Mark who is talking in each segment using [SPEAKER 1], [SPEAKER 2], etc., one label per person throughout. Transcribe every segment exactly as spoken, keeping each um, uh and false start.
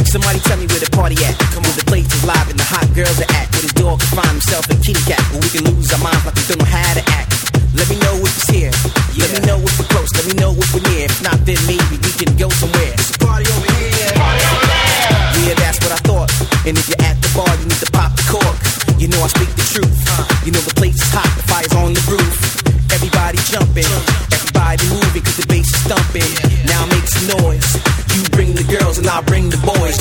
[SPEAKER 1] Somebody tell me where the party at. Come on, the place is live and the hot girls are at. Where this dog can find himself a kitty cat. Where we can lose our minds like we don't know how to act. Let me know if it's here. Yeah. Let me know if we're close. Let me know if we're near. If not, then maybe we can go somewhere. It's a party over here. Party over there. Yeah, that's what I thought. And if you're at the bar, you need to pop the cork. You know I speak the truth. Uh, you know the place is hot. The fire's on the roof. Everybody jumping. Everybody moving cause the bass is thumping. Now make some noise. You bring the girls and I'll bring the boys.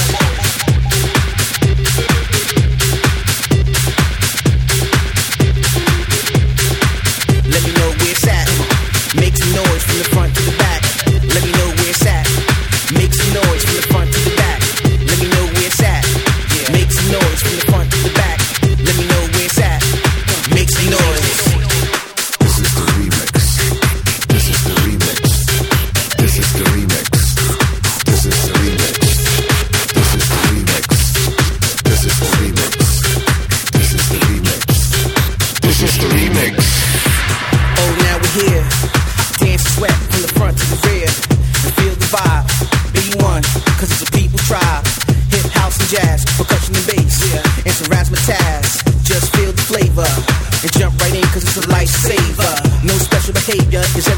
[SPEAKER 1] Let me know where it's at. Make some noise from the front to the back. Let me know where it's at. Make some noise from the front to the back. Let me know where it's at. Make some noise from the front to the back. Let me know where it's at. Make some noise.
[SPEAKER 2] This is the remix. This is the remix. This is the remix. This is the remix. This is the remix. This is the remix. This is the remix. This is the remix.
[SPEAKER 1] Oh, now we're here. Dance and sweat from the front to the rear. And feel the vibe. B one, cause it's a people tribe. Hip, house and jazz, percussion and bass. And some razzmatazz. Just feel the flavor. And jump right in cause it's a lifesaver. No special behavior, is